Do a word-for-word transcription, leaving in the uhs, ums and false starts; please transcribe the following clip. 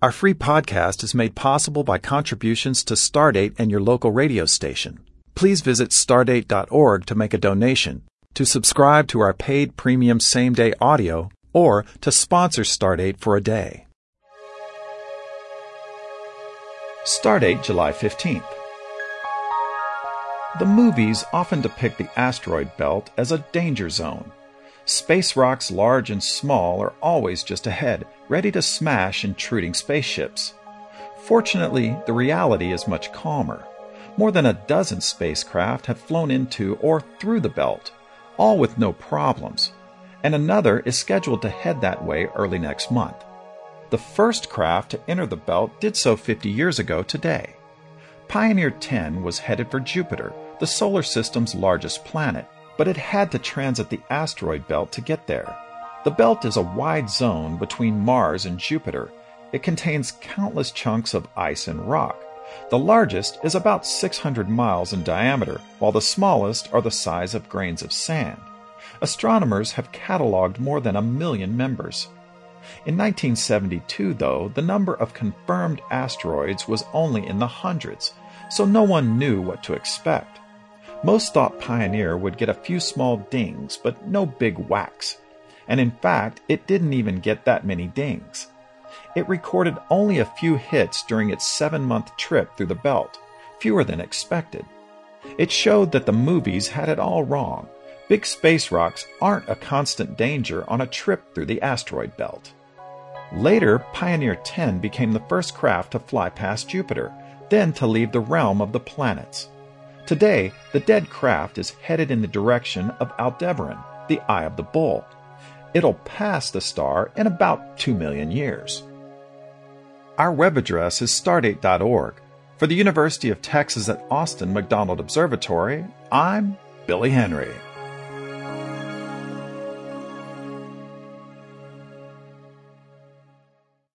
Our free podcast is made possible by contributions to Stardate and your local radio station. Please visit stardate dot org to make a donation, to subscribe to our paid premium same-day audio, or to sponsor Stardate for a day. Stardate, July fifteenth. The movies often depict the asteroid belt as a danger zone. Space rocks large and small are always just ahead, ready to smash intruding spaceships. Fortunately, the reality is much calmer. More than a dozen spacecraft have flown into or through the belt, all with no problems, and another is scheduled to head that way early next month. The first craft to enter the belt did so fifty years ago today. Pioneer ten was headed for Jupiter, the solar system's largest planet, but it had to transit the asteroid belt to get there. The belt is a wide zone between Mars and Jupiter. It contains countless chunks of ice and rock. The largest is about six hundred miles in diameter, while the smallest are the size of grains of sand. Astronomers have cataloged more than a million members. In nineteen seventy-two, though, the number of confirmed asteroids was only in the hundreds, so no one knew what to expect. Most thought Pioneer would get a few small dings, but no big whacks. And in fact, it didn't even get that many dings. It recorded only a few hits during its seven-month trip through the belt, fewer than expected. It showed that the movies had it all wrong. Big space rocks aren't a constant danger on a trip through the asteroid belt. Later, Pioneer ten became the first craft to fly past Jupiter, then to leave the realm of the planets. Today, the dead craft is headed in the direction of Aldebaran, the Eye of the Bull. It'll pass the star in about two million years. Our web address is stardate dot org. For the University of Texas at Austin McDonald Observatory, I'm Billy Henry.